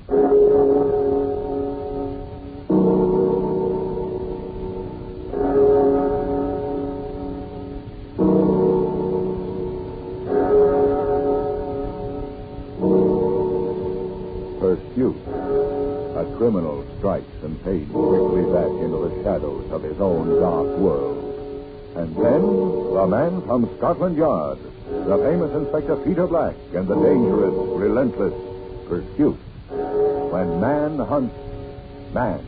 Pursuit. A criminal strikes and fades quickly back into the shadows of his own dark world. And then, the man from Scotland Yard, the famous Inspector Peter Black, and the dangerous, relentless Pursuit. When man hunts man.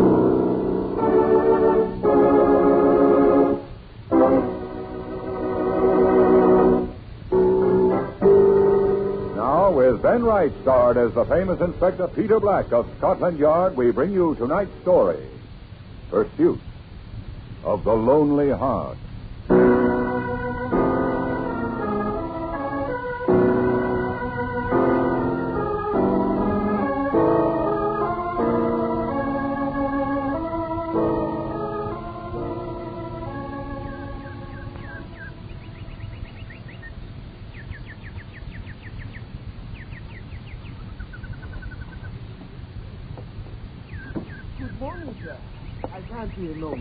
Now, with Ben Wright starred as the famous Inspector Peter Black of Scotland Yard, we bring you tonight's story, Pursuit of the Lonely Heart. Good morning, sir. I can't be alone.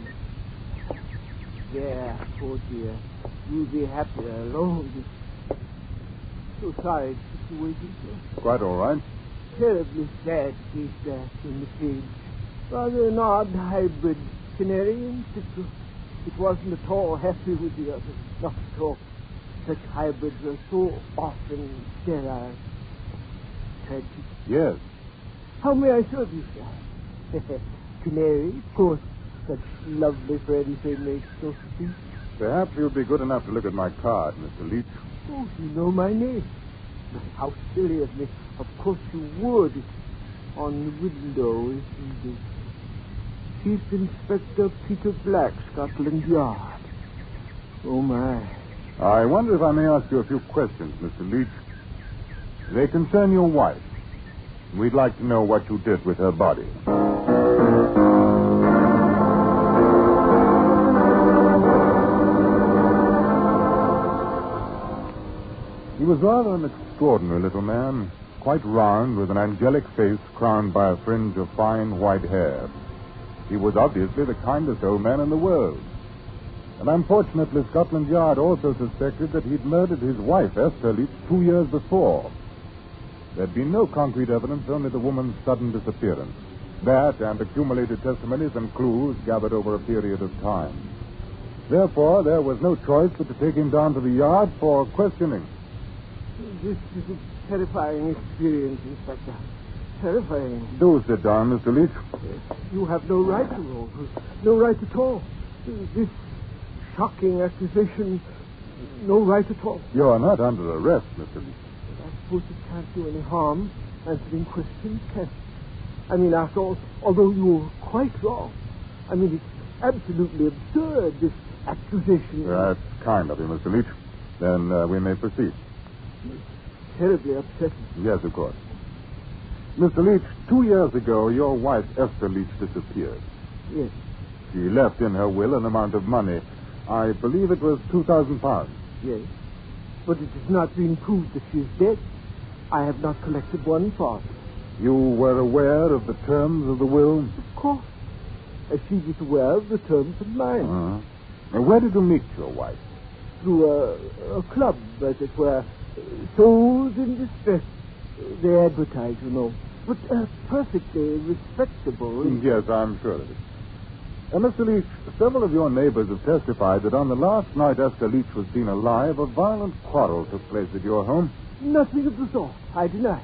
Yeah, poor dear. You'll be happier alone. So sorry to keep you waiting, sir. Quite all right. Terribly sad case there in the cage. Rather an odd hybrid canary and citro. It wasn't at all happy with the others. Not at all. Such hybrids are so often sterile. Tragic. Yes. How may I serve you, sir? Canary, of course. Such lovely friends they make, so to speak. Perhaps you'll be good enough to look at my card, Mr. Leach. Oh, you know my name. How silly of me. Of course you would. On the window, isn't it? Chief Inspector Peter Black, Scotland Yard. Oh, my. I wonder if I may ask you a few questions, Mr. Leach. They concern your wife. We'd like to know what you did with her body. He was rather an extraordinary little man, quite round, with an angelic face crowned by a fringe of fine white hair. He was obviously the kindest old man in the world. And unfortunately, Scotland Yard also suspected that he'd murdered his wife, Esther Leach, 2 years before. There'd been no concrete evidence, only the woman's sudden disappearance. That and accumulated testimonies and clues gathered over a period of time. Therefore, there was no choice but to take him down to the yard for questioning. This is a terrifying experience, Inspector. Terrifying. Do sit down, Mr. Leach. You have no right to roll. No right at all. This shocking accusation, no right at all. You're not under arrest, Mr. Leach. I suppose it can't do any harm answering questions, can it? I mean, after all, although you're quite wrong, I mean, it's absolutely absurd, this accusation. That's kind of you, Mr. Leach. Then we may proceed. Terribly upsetting. Yes, of course. Mr. Leach, 2 years ago, your wife, Esther Leach, disappeared. Yes. She left in her will an amount of money. I believe it was £2,000. Yes. But it has not been proved that she is dead. I have not collected one farthing. You were aware of the terms of the will? Of course. As she was aware of the terms of mine. Uh-huh. And where did you meet your wife? Through a club, as it were. Souls in distress. They advertise, you know. But perfectly respectable. Yes, I'm sure of it. Mr. Leach, several of your neighbors have testified that on the last night Esther Leach was seen alive, a violent quarrel took place at your home. Nothing of the sort. I deny.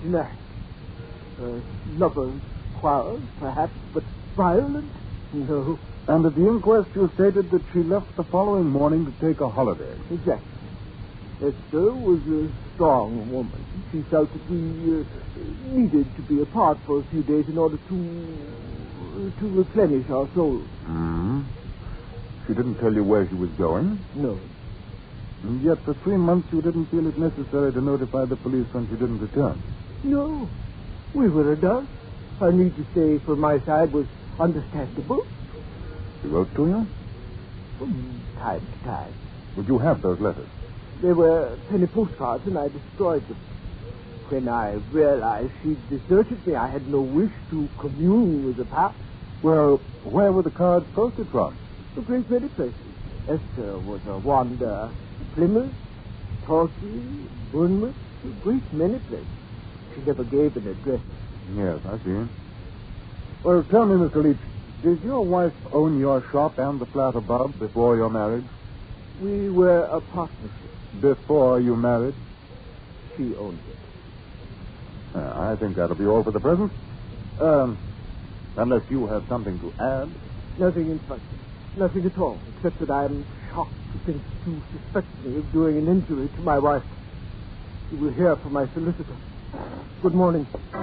Lovers quarrel, perhaps, but violent? No. And at the inquest you stated that she left the following morning to take a holiday. Exactly. Esther was a strong woman. She felt that we needed to be apart for a few days in order to replenish our souls. Mm-hmm. She didn't tell you where she was going? No. And yet for 3 months you didn't feel it necessary to notify the police when she didn't return? No. We were adults. Her need to stay from my side was understandable. She wrote to you? From time to time. Would you have those letters? They were penny postcards, and I destroyed them. When I realized she'd deserted me, I had no wish to commune with the past. Well, where were the cards posted from? A great many places. Esther was a wanderer. Plymouth, Torquay, Bournemouth, a great many places. She never gave an address. Yes, I see. Well, tell me, Mr. Leach, did your wife own your shop and the flat above before your marriage? We were a partnership. Before you married? She owned it. I think that'll be all for the present. Unless you have something to add. Nothing in fact. Nothing at all, except that I am shocked to think you suspect me of doing an injury to my wife. You will hear from my solicitor. Good morning.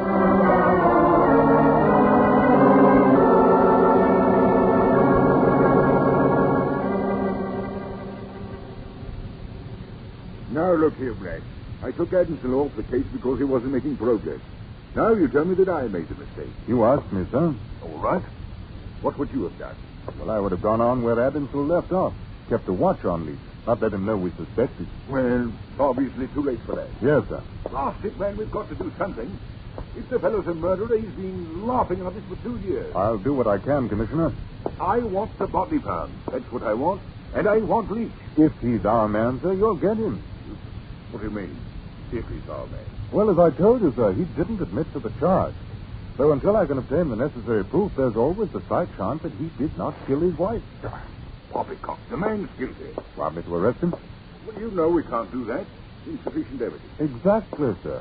Now, look here, Black. I took Adamson off the case because he wasn't making progress. Now you tell me that I made a mistake. You asked me, sir. All right. What would you have done? Well, I would have gone on where Adamson left off. Kept a watch on Leach. Not let him know we suspected. Well, obviously too late for that. Yes, sir. Blast it, man. We've got to do something. If the fellow's a murderer, he's been laughing at us for 2 years. I'll do what I can, Commissioner. I want the body found. That's what I want. And I want Leach. If he's our man, sir, you'll get him. What do you mean, if he's our man? Well, as I told you, sir, he didn't admit to the charge. So until I can obtain the necessary proof, there's always the slight chance that he did not kill his wife. Poppycock, the man's guilty. Want me to arrest him? Well, you know we can't do that. Insufficient evidence. Exactly, sir.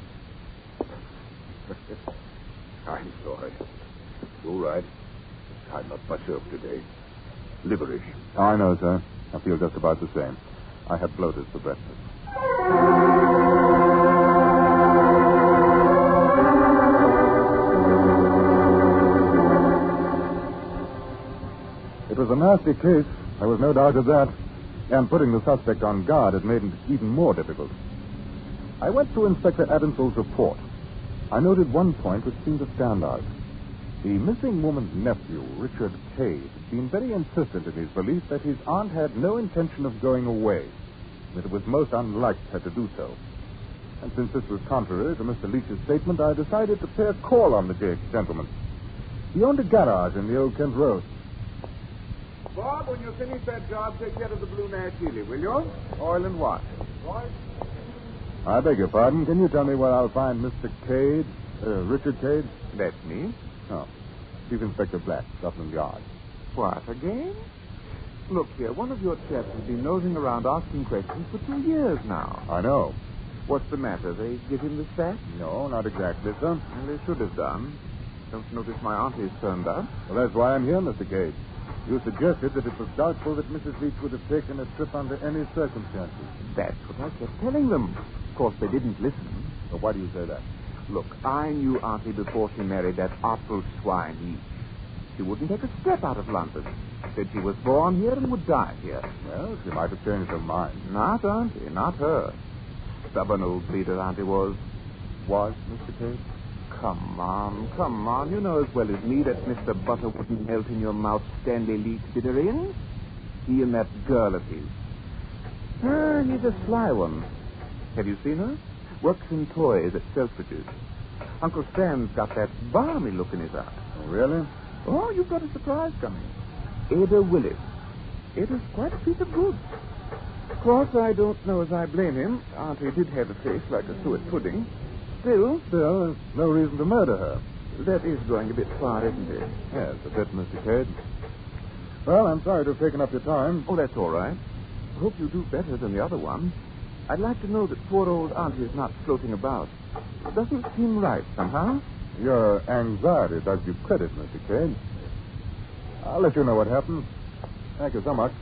I'm sorry. All right. I'm not myself today. Liverish. I know, sir. I feel just about the same. I had bloaters for breakfast. It was a nasty case. There was no doubt of that. And putting the suspect on guard had made it even more difficult. I went through Inspector Adamson's report. I noted one point which seemed to stand out. The missing woman's nephew, Richard Cade, had been very insistent in his belief that his aunt had no intention of going away, that it was most unlike her to do so. And since this was contrary to Mr. Leach's statement, I decided to pay a call on the gentleman. He owned a garage in the Old Kent Road. Bob, when you finish that job, take care of the Blue Nash Healy, will you? Oil and wash. Right. I beg your pardon. Can you tell me where I'll find Mr. Cade? Richard Cade? That's me. Oh. Chief Inspector Black, Scotland Yard. What, again? Look here, one of your chaps has been nosing around asking questions for 2 years now. I know. What's the matter? They give him the sack? No, not exactly, sir. Well, they should have done. Don't you notice my auntie's turned up? Well, that's why I'm here, Mr. Cade. You suggested that it was doubtful that Mrs. Leach would have taken a trip under any circumstances. That's what I kept telling them. Of course, they didn't listen. Well, why do you say that? Look, I knew Auntie before she married that artful swine Leach. She wouldn't take a step out of London. Said she was born here and would die here. Well, she might have changed her mind. Not Auntie, not her. Stubborn old bleeder Auntie was. Was, Mr. Cade? Come on. You know as well as me that Mr. Butter wouldn't melt in your mouth Stanley Leach did her in. He and that girl of his. He's a sly one. Have you seen her? Works in toys at Selfridge's. Uncle Stan's got that balmy look in his eye. Oh, really? Oh, you've got a surprise coming. Ada Willis. Ada's quite a piece of goods. Of course, I don't know as I blame him. Auntie did have a face like a suet pudding. Still, there's no reason to murder her. That is going a bit far, isn't it? Yes, a bit, Mr. Cade. Well, I'm sorry to have taken up your time. Oh, that's all right. I hope you do better than the other one. I'd like to know that poor old Auntie is not floating about. It doesn't seem right, somehow. Your anxiety does you credit, Mr. Cade. I'll let you know what happens. Thank you so much.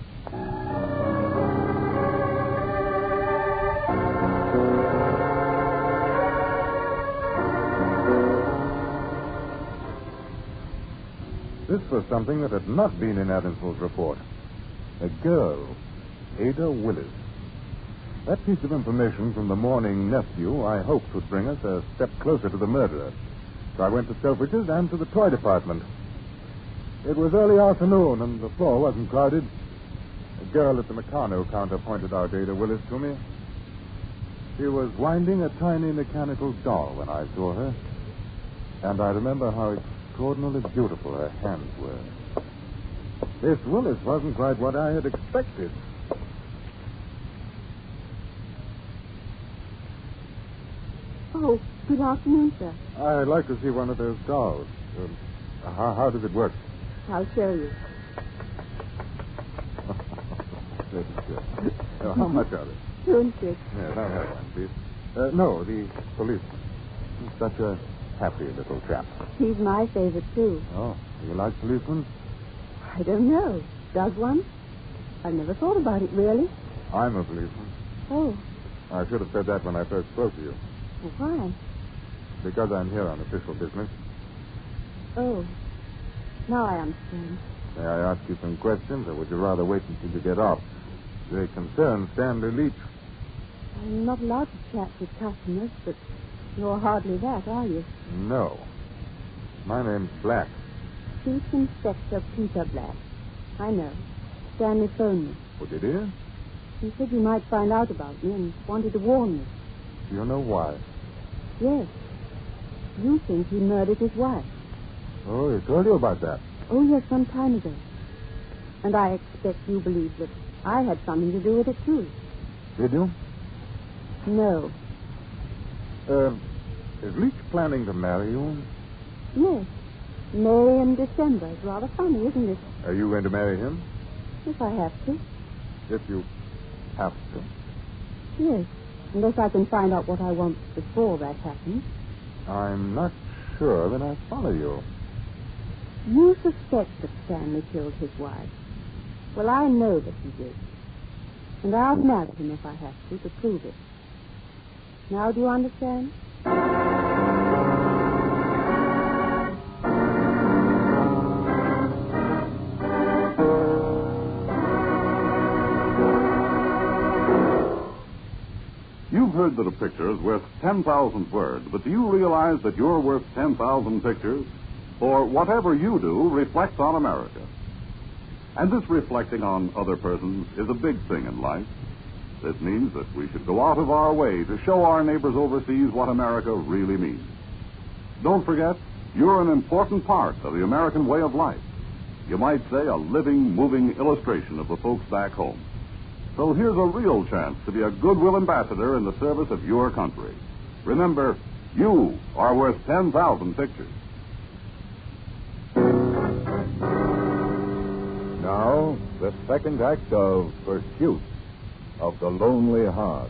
This was something that had not been in Adamson's report. A girl, Ada Willis. That piece of information from the morning nephew I hoped would bring us a step closer to the murderer. So I went to Selfridge's and to the toy department. It was early afternoon and the floor wasn't crowded. A girl at the Meccano counter pointed out Ada Willis to me. She was winding a tiny mechanical doll when I saw her. And I remember how extraordinarily beautiful her hands were. Miss Willis wasn't quite what I had expected. Oh, good afternoon, sir. I'd like to see one of those dolls. How does it work? I'll show you. Very good. How much are they? 2 and 6. Yes, I'll have one, please. No, the policeman. He's such a happy little chap. He's my favorite, too. Oh, do you like policemen? I don't know. Does one? I've never thought about it, really. I'm a policeman. Oh, I should have said that when I first spoke to you. well, why? Because I'm here on official business. Oh, now I understand. May I ask you some questions, or would you rather wait until you get off? They concern Stanley Leach. I'm not allowed to chat with customers, but you're hardly that, are you? No. My name's Black. Chief Inspector Peter Black. I know. Stanley phoned me. Oh, did he? He said you might find out about me and wanted to warn me. Do you know why? Yes. You think he murdered his wife. Oh, he told you about that. Oh, yes, some time ago. And I expect you believe that I had something to do with it, too. Did you? No. Is Leach planning to marry you? Yes. May and December. It's rather funny, isn't it? Are you going to marry him? If I have to. If you have to. Yes. Unless I can find out what I want before that happens. I'm not sure that I follow you. You suspect that Stanley killed his wife. Well, I know that he did. And I'll marry him if I have to prove it. Now, do you understand? You've heard that a picture is worth 10,000 words, but do you realize that you're worth 10,000 pictures? For whatever you do reflects on America. And this reflecting on other persons is a big thing in life. This means that we should go out of our way to show our neighbors overseas what America really means. Don't forget, you're an important part of the American way of life. You might say a living, moving illustration of the folks back home. So here's a real chance to be a goodwill ambassador in the service of your country. Remember, you are worth 10,000 pictures. Now, the second act of Pursuit of the Lonely Heart.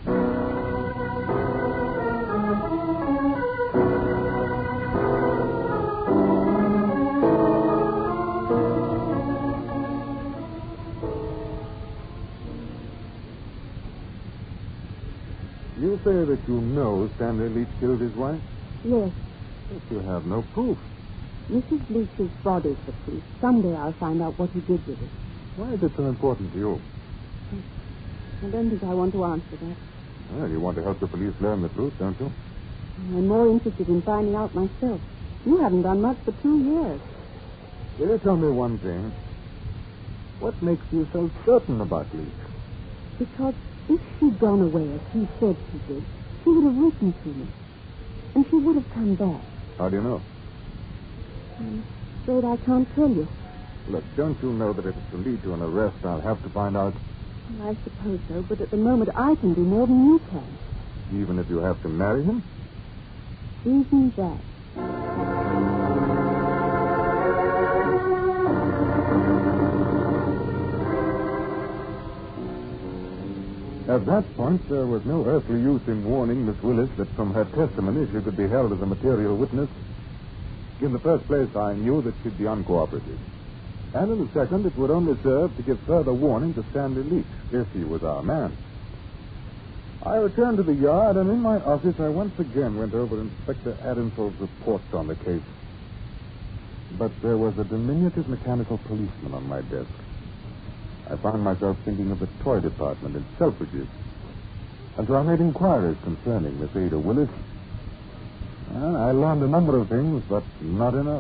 You say that you know Stanley Leach killed his wife? Yes. But you have no proof. Mrs. Leach's body's the proof. Someday I'll find out what he did with it. Why is it so important to you? I don't think I want to answer that. Well, you want to help the police learn the truth, don't you? I'm more interested in finding out myself. You haven't done much for 2 years. Will you tell me one thing? What makes you so certain about Leach? Because if she'd gone away as he said she did, she would have written to me. And she would have come back. How do you know? I'm afraid I can't tell you. Look, don't you know that if it's to lead to an arrest, I'll have to find out, Well, I suppose so, but at the moment I can do more than you can. even if you have to marry him? Even that. At that point, there was no earthly use in warning Miss Willis that from her testimony she could be held as a material witness. In the first place, I knew that she'd be uncooperative. And in the second, it would only serve to give further warning to Stanley Leach, if he was our man. I returned to the yard, and in my office, I once again went over Inspector Adamsell's report on the case. But there was a diminutive mechanical policeman on my desk. I found myself thinking of the toy department in Selfridges. And so I made inquiries concerning Miss Ada Willis. I learned a number of things, but not enough.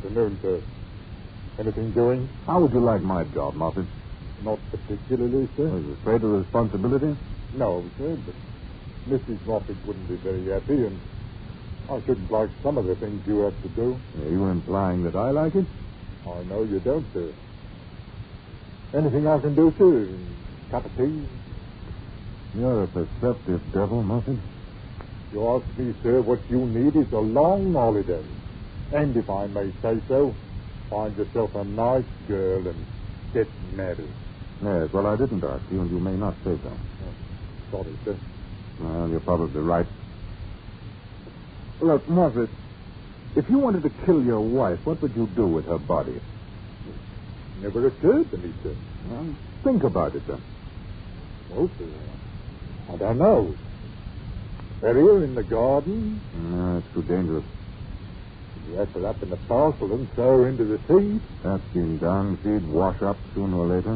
Afternoon, sir. Anything doing? How would you like my job, Moffat? Not particularly, sir. Are you afraid of responsibility? No, sir, but Mrs. Moffat wouldn't be very happy, and I shouldn't like some of the things you have to do. Are you implying that I like it? I know you don't, sir. Anything I can do, sir? Cup of tea? You're a perceptive devil, Moffat. You ask me, sir, what you need is a long holiday. And if I may say so, find yourself a nice girl and get married. Yes, well, I didn't ask you, and you may not say so. Sorry, sir. Well, you're probably right. Look, Moffat, if you wanted to kill your wife, what would you do with her body? Never occurred to me, sir. Well, think about it, then. Well, sir, I don't know. Bury her in the garden. No, it's too dangerous. Wrap her up in a parcel and throw her into the sea. That's been done. She'd wash up sooner or later.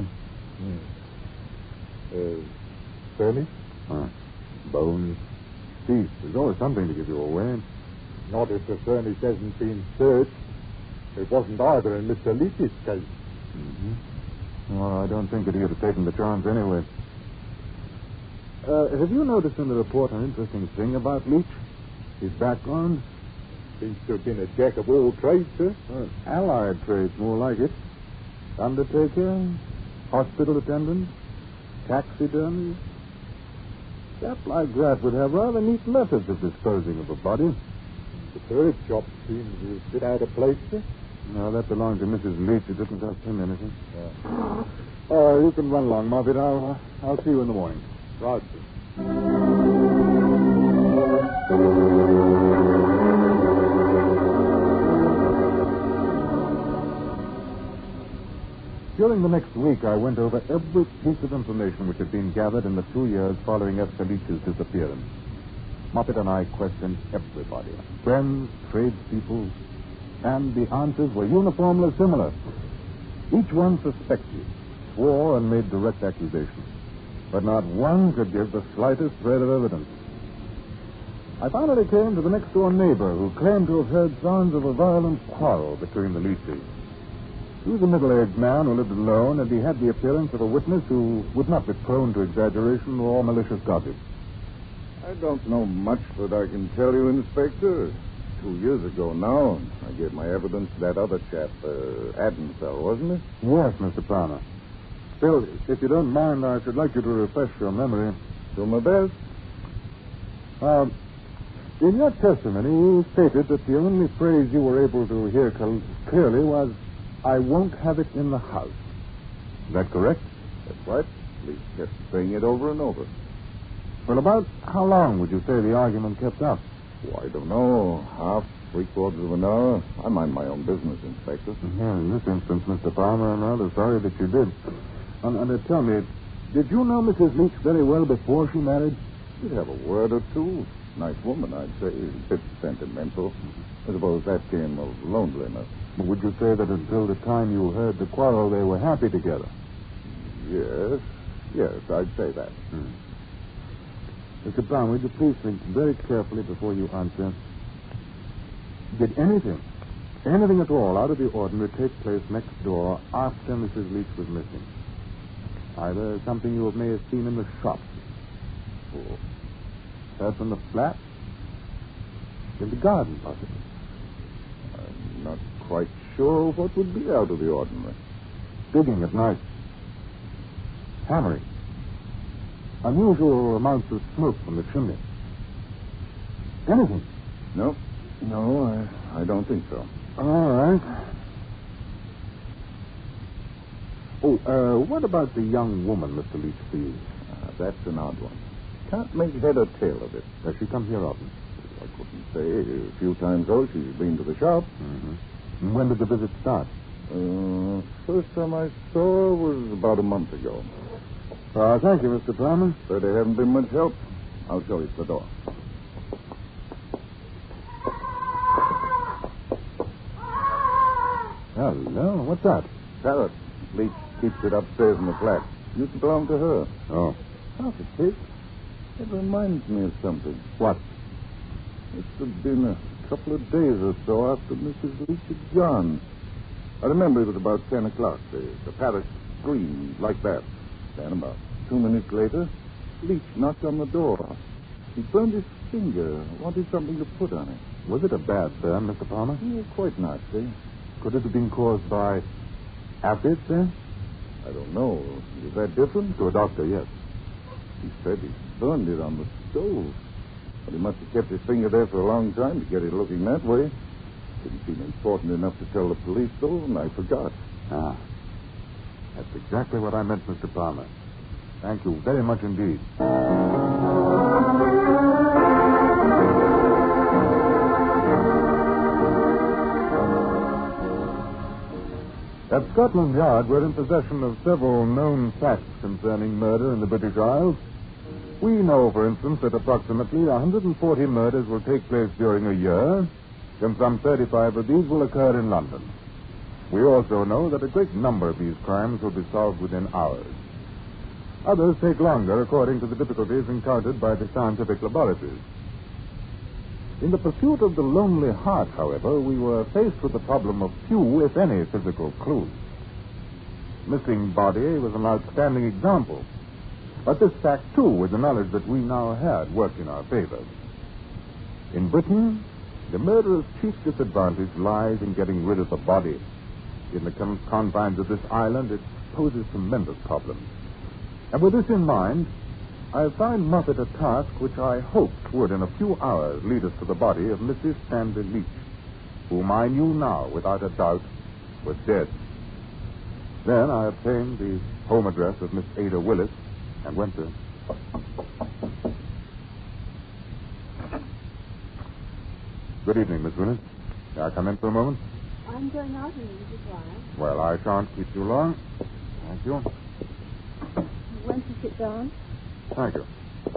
Furnace? Bones. Teeth. There's always something to give you away. Not if the furnace hasn't been searched. It wasn't either in Mr. Leach's case. Mm-hmm. Well, I don't think that he'd have taken the chance anyway. Have you noticed in the report an interesting thing about Leach? His background? Seems to have been a jack of all trades, sir. Allied trades, more like it. Undertaker, hospital attendant, taxidermy. A chap like that would have rather neat methods of disposing of a body. The third shop seems a bit out of place, sir. No, that belonged to Mrs. Leach. It doesn't cost him anything. You can run along, Moffat. I'll see you in the morning. Right, sir. During the next week, I went over every piece of information which had been gathered in the 2 years following Esther Leach's disappearance. Moffat and I questioned everybody, friends, tradespeople, and the answers were uniformly similar. Each one suspected, swore, and made direct accusations. But not one could give the slightest thread of evidence. I finally came to the next-door neighbor who claimed to have heard sounds of a violent quarrel between the Leaches. He was a middle-aged man who lived alone, and he had the appearance of a witness who would not be prone to exaggeration or malicious gossip. I don't know much that I can tell you, Inspector. 2 years ago now, I gave my evidence to that other chap, Adamsell, wasn't it? Yes, Mr. Palmer. Still, if you don't mind, I should like you to refresh your memory. Do my best. In your testimony, you stated that the only phrase you were able to hear clearly was, "I won't have it in the house." Is that correct? That's right. Leach kept saying it over and over. Well, about how long would you say the argument kept up? Oh, I don't know. Half, 3/4 of an hour. I mind my own business, Inspector. Yeah, in this instance, Mr. Palmer, I'm rather sorry that you did. And tell me, did you know Mrs. Leach very well before she married? She'd have a word or two. Nice woman, I'd say. A bit sentimental. I suppose that came of loneliness. But would you say that until the time you heard the quarrel, they were happy together? Yes, I'd say that. Mr. Brown, would you please think very carefully before you answer? Did anything at all out of the ordinary take place next door after Mrs. Leach was missing? Either something you may have seen in the shop, or perhaps in the flat, in the garden, possibly. I'm not quite sure what would be out of the ordinary. Digging at night. Hammering. Unusual amounts of smoke from the chimney. Anything? No, I don't think so. All right. What about the young woman, Mr. Leach, please? That's an odd one. Can't make head or tail of it. Does she come here often? I couldn't say. A few times, though, she's been to the shop. Mm-hmm. And when did the visit start? First time I saw her was about a month ago. Thank you, Mr. Palmer. But they haven't been much help. I'll show you the door. Hello, what's that? Parrot. Leach keeps it upstairs in the flat. Used to belong to her. Oh. How's it, Pete? It reminds me of something. What? Must have been a couple of days or so after Mrs. Leach had gone. I remember it was about 10 o'clock. The parrot screamed like that. Then about 2 minutes later, Leach knocked on the door. He burned his finger, wanted something to put on it. Was it a bad burn, Mr. Palmer? Quite not, sir. Could it have been caused by acid, sir? I don't know. Is that different? To a doctor, yes. He said he burned it on the stove. But he must have kept his finger there for a long time to get it looking that way. Didn't seem important enough to tell the police, though, and I forgot. Ah. That's exactly what I meant, Mr. Palmer. Thank you very much indeed. At Scotland Yard, we're in possession of several known facts concerning murder in the British Isles. We know, for instance, that approximately 140 murders will take place during a year, and some 35 of these will occur in London. We also know that a great number of these crimes will be solved within hours. Others take longer according to the difficulties encountered by the scientific laboratories. In the pursuit of the lonely heart, however, we were faced with the problem of few, if any, physical clues. Missing body was an outstanding example. But this fact, too, with the knowledge that we now had, worked in our favor. In Britain, the murderer's chief disadvantage lies in getting rid of the body. In the confines of this island, it poses tremendous problems. And with this in mind, I assigned Moffat a task which I hoped would, in a few hours, lead us to the body of Mrs. Stanley Leach, whom I knew now, without a doubt, was dead. Then I obtained the home address of Miss Ada Willis and went to... Good evening, Miss Willis. May I come in for a moment? I'm going out in a little while. Well, I shan't keep you long. Thank you. Won't you sit down? Thank you.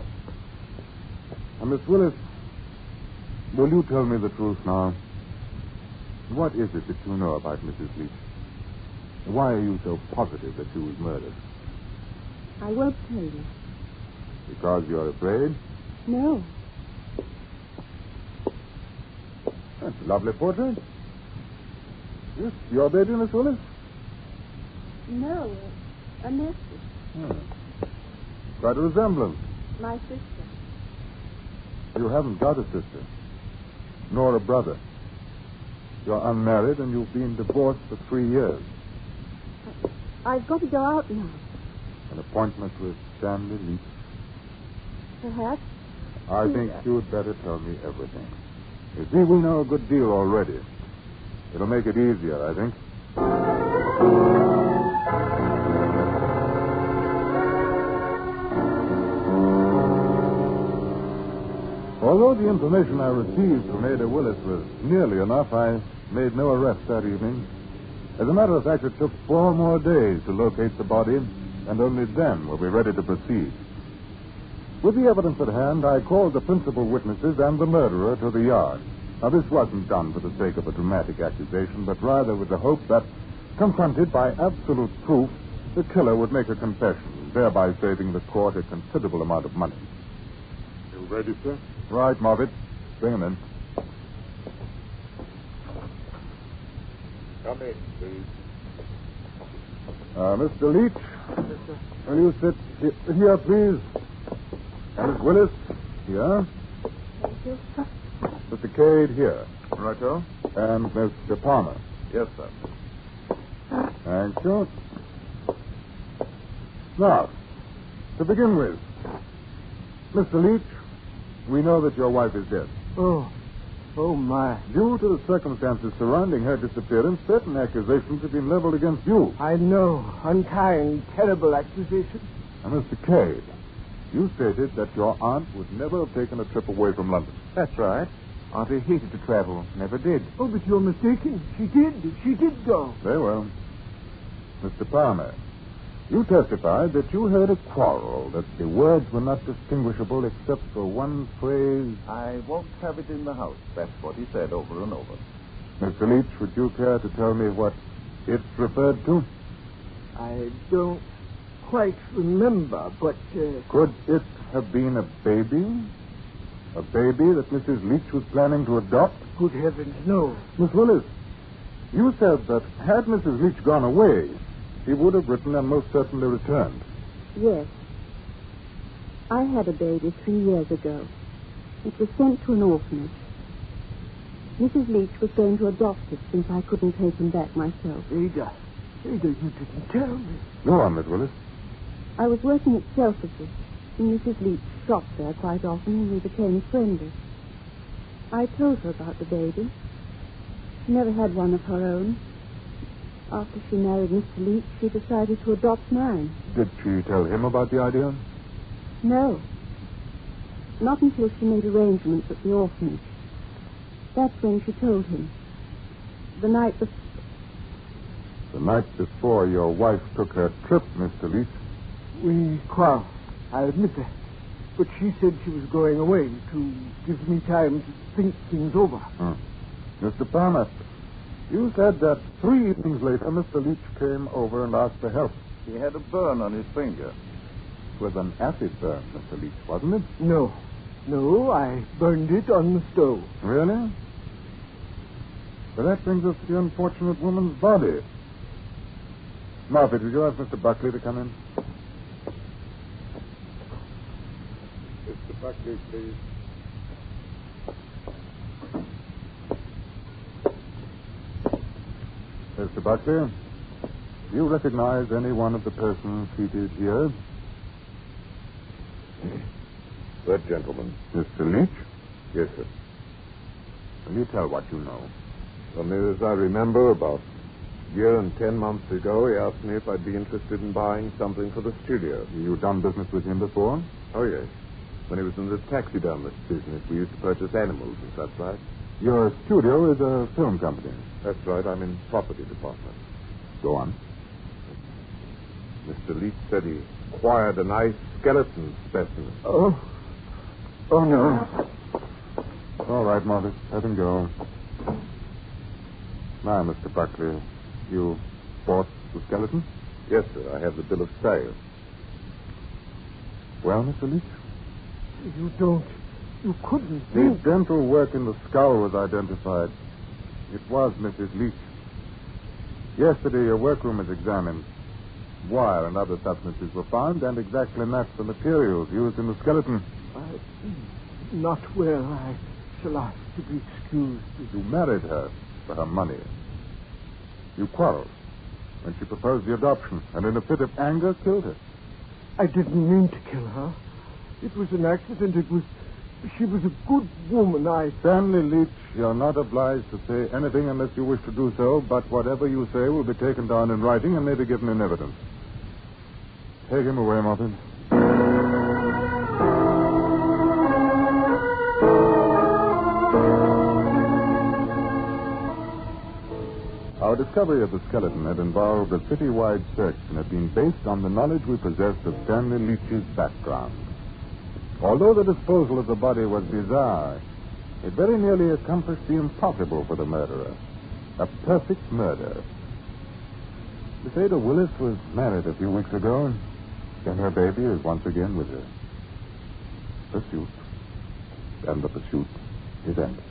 Now, Miss Willis, will you tell me the truth now? What is it that you know about Mrs. Leach? Why are you so positive that she was murdered? I won't tell you. Because you're afraid? No. That's a lovely portrait. Yes, your baby, Miss Willis? No, a nephew. Quite a resemblance. My sister. You haven't got a sister, nor a brother. You're unmarried and you've been divorced for 3 years. I've got to go out now. An appointment with Stanley Leach. Perhaps. I think you'd better tell me everything. You see, we know a good deal already. It'll make it easier, I think. Although the information I received from Ada Willis was nearly enough, I made no arrest that evening. As a matter of fact, it took 4 more days to locate the body, and only then were we ready to proceed. With the evidence at hand, I called the principal witnesses and the murderer to the yard. Now, this wasn't done for the sake of a dramatic accusation, but rather with the hope that, confronted by absolute proof, the killer would make a confession, thereby saving the court a considerable amount of money. You ready, sir? Right, Moffat. Bring him in. Come in, please. Mr. Leach, will you sit here, please? Miss Willis, here. Thank you. Mr. Cade, here. Righto? And Mr. Palmer. Yes, sir. Thank you. Now, to begin with, Mr. Leach, we know that your wife is dead. Oh, my. Due to the circumstances surrounding her disappearance, certain accusations have been leveled against you. I know. Unkind, terrible accusation. Now, Mr. Cade, you stated that your aunt would never have taken a trip away from London. That's right. Auntie hated to travel. Never did. Oh, but you're mistaken. She did. She did go. Very well. Mr. Palmer, you testified that you heard a quarrel, that the words were not distinguishable except for one phrase. I won't have it in the house. That's what he said over and over. Mr. Leach, would you care to tell me what it referred to? I don't quite remember, but... Could it have been a baby? A baby that Mrs. Leach was planning to adopt? Good heavens, no. Miss Willis, you said that had Mrs. Leach gone away, he would have written and most certainly returned. Yes. I had a baby 3 years ago. It was sent to an orphanage. Mrs. Leach was going to adopt it since I couldn't take him back myself. Ada, you didn't tell me. Go on, Miss Willis. I was working at Selfridge's, and Mrs. Leach shopped there quite often, and we became friendly. I told her about the baby. She never had one of her own. After she married Mr. Leach, she decided to adopt mine. Did she tell him about the idea? No. Not until she made arrangements at the orphanage. That's when she told him. The night before your wife took her trip, Mr. Leach. We quarreled. I admit that. But she said she was going away to give me time to think things over. Mr. Palmer, you said that 3 evenings later, Mr. Leach came over and asked for help. He had a burn on his finger. It was an acid burn, Mr. Leach, wasn't it? No, I burned it on the stove. Really? But that brings us to the unfortunate woman's body. Martha, did you ask Mr. Buckley to come in? Mr. Buckley, please. Mr. Buckley, do you recognize any one of the persons seated here? That gentleman. Mr. Leach? Yes, sir. Will you tell what you know? As near as I remember, about a year and 10 months ago, he asked me if I'd be interested in buying something for the studio. You done business with him before? Oh, yes. When he was in the taxidermist business, we used to purchase animals and such like. Your studio is a film company. That's right. I'm in property department. Go on. Mr. Leach said he acquired a nice skeleton specimen. Oh, no. All right, Martha. Let him go. Now, Mr. Buckley, you bought the skeleton? Yes, sir. I have the bill of sale. Well, Mr. Leach? You couldn't. The dental work in the skull was identified. It was Mrs. Leach. Yesterday, your workroom was examined. Wire and other substances were found, and exactly matched the materials used in the skeleton. Not well. I shall ask to be excused. You married her for her money. You quarreled when she proposed the adoption, and in a fit of anger, killed her. I didn't mean to kill her. It was an accident. She was a good woman. Stanley Leach, you're not obliged to say anything unless you wish to do so, but whatever you say will be taken down in writing and may be given in evidence. Take him away, Martin. Our discovery of the skeleton had involved a citywide search and had been based on the knowledge we possessed of Stanley Leach's background. Although the disposal of the body was bizarre, it very nearly accomplished the impossible for the murderer. A perfect murder. Miss Ada Willis was married a few weeks ago, and her baby is once again with her. Pursuit. And the pursuit is ended.